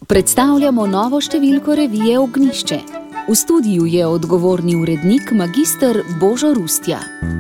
Predstavljamo novo številko revije Ognjišče. V studiu je odgovorni urednik magister Božo Rustja.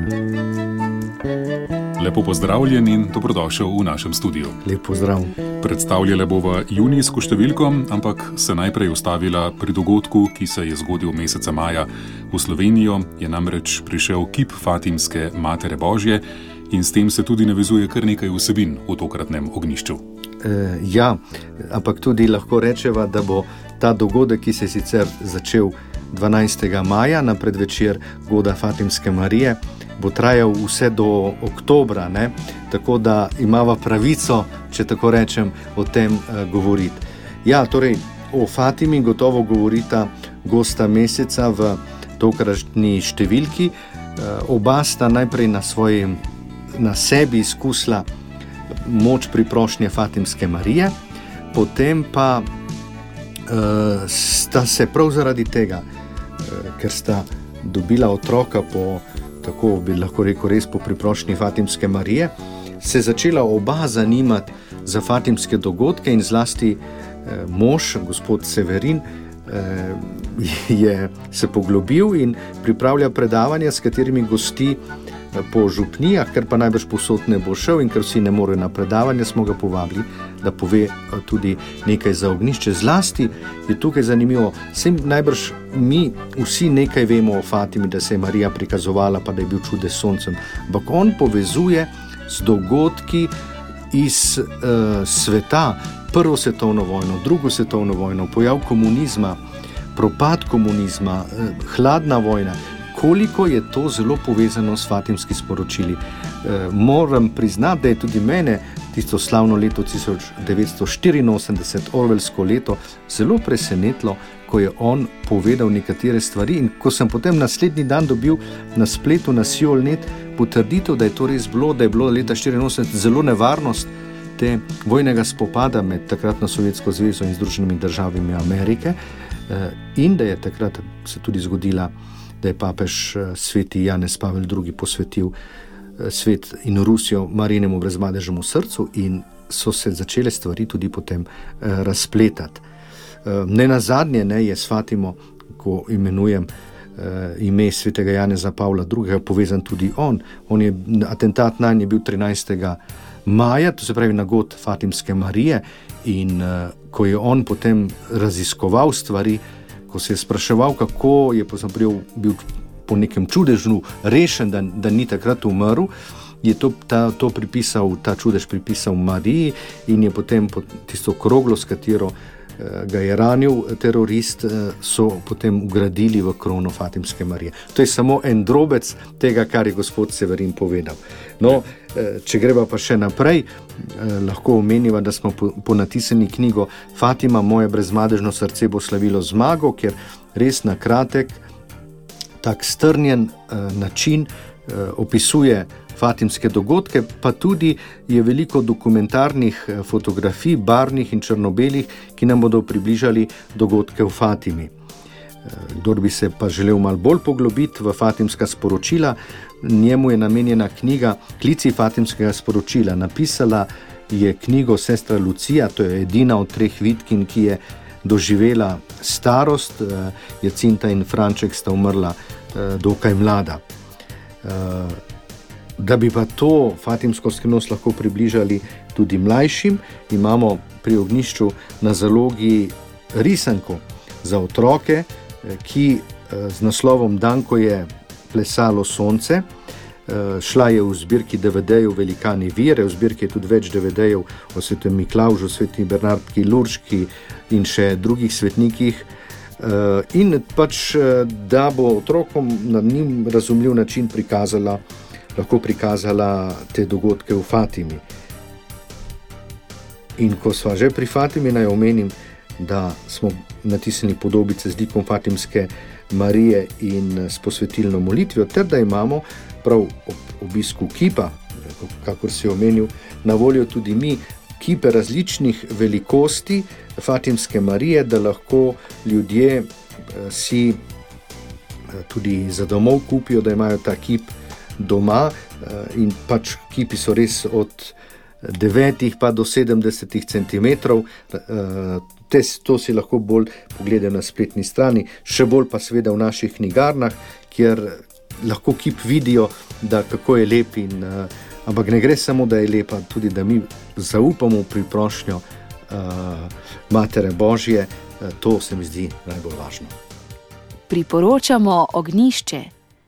Lepo pozdravljen in dobrodošel v našem studiu. Lep pozdrav. Predstavljala bova junijsko številko, ampak se najprej ustavila pri dogodku, ki se je zgodil meseca maja. V Slovenijo je namreč prišel kip Fatimske Matere Božje in s tem se tudi navezuje kar nekaj vsebin v tokratnem ognjišču. Ja, ampak tudi lahko rečeva, da bo ta dogodek, ki se je sicer začel 12. maja na predvečer goda Fatimske Marije, bo trajal vse do oktobra, ne? Tako da imava pravico, če tako rečem, o tem govoriti. Ja, torej o Fatimi gotovo govorita gosta meseca v tokratni številki. Oba sta najprej na sebi izkusila moč priprošnje Fatimske Marije, potem pa sta se prav zaradi tega, ker sta dobila otroka po, tako bi lahko rekel, res po priprošnji Fatimske Marije, se začela oba zanimati za fatimske dogodke in zlasti mož, gospod Severin, je se poglobil in pripravlja predavanja, s katerimi gosti po župnijah, ker pa najbrž povsod ne bo šel in ker vsi ne morejo na predavanje, smo ga povabili, da pove tudi nekaj za ognjišče. Zlasti je tukaj zanimivo, najbrž mi vsi nekaj vemo o Fatimi, da se je Marija prikazovala, pa da je bil čudež s soncem, ampak on povezuje z dogodki iz sveta, prvo svetovno vojno, drugo svetovno vojno, pojav komunizma, propad komunizma, hladna vojna. Koliko je to zelo povezano s fatimskimi sporočili. Moram priznati, da je tudi mene tisto slavno leto 1984, orwellsko leto, zelo presenetilo, ko je on povedal nekatere stvari in ko sem potem naslednji dan dobil na spletu na Siol.net potrditev, da je to res bilo, da je bilo leta 1984 zelo nevarnost te vojnega spopada med takratno Sovjetsko zvezo in Združenimi državami Amerike in da je takrat se tudi zgodila, da je papež sveti Janez Pavel II. Posvetil svet in Rusijo Marijinemu brezmadežnemu srcu in so se začele stvari tudi potem razpletati. Nenazadnje je s Fatimo, ko imenujem ime svetega Janeza Pavla II., povezan tudi on. Atentat nanj je bil 13. maja, to se pravi na god Fatimske Marije, in ko je on potem raziskoval stvari, ko se je spraševal, kako je bil po nekem čudežu rešen, da ni takrat umrl, je ta čudež pripisal Mariji in je potem tisto kroglo, s katero ga je ranil terorist, so potem ugradili v krono Fatimske Marije. To je samo en drobec tega, kar je gospod Severin povedal. No, če greva pa še naprej, lahko omeniva, da smo ponatisnili knjigo Fatima, moje brezmadežno srce bo slavilo zmago, kjer res na kratek, tak strnjen način opisuje fatimske dogodke, pa tudi je veliko dokumentarnih fotografij, barvnih in črno-belih, ki nam bodo približali dogodke v Fatimi. Kdor bi se pa želel malo bolj poglobiti v fatimska sporočila, njemu je namenjena knjiga Klici fatimskega sporočila. Napisala je knjigo sestra Lucija, to je edina od 3 vidkin, ki je doživela starost. Jacinta in Franček sta umrla dokaj mlada. Da bi pa to fatimsko skrivnost lahko približali tudi mlajšim, imamo pri ognjišču na zalogi risanko za otroke, ki z naslovom Dan, ko je plesalo sonce. Šla je v zbirki DVD-jev Velikani vire, v zbirki je tudi več DVD-jev o svetem Miklavžu, sveti Bernardki Lurški in še drugih svetnikih. In pač, da bo otrokom na njim razumljiv način lahko prikazala te dogodke v Fatimi. In ko sva že pri Fatimi, naj omenim, da smo natisnili podobice z likom Fatimske Marije in s posvetilno molitvijo, ter da imamo prav ob obisku kipa, kakor si omenil, na voljo tudi mi kipe različnih velikosti Fatimske Marije, da lahko ljudje si tudi za domov kupijo, da imajo ta kip doma in pač kipi so res od 9 pa do 70 cm. To si lahko bolj pogledajo na spletni strani, še bolj pa seveda v naših knjigarnah, kjer lahko kip vidijo, da kako je lep ampak ne gre samo, da je lepa, tudi da mi zaupamo v priprošnjo Matere Božje. To se mi zdi najbolj važno. Priporočamo Ognjišče.